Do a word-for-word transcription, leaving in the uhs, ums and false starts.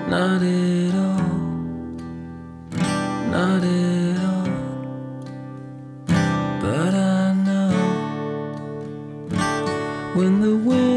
Not at all, not at all. But I know when the wind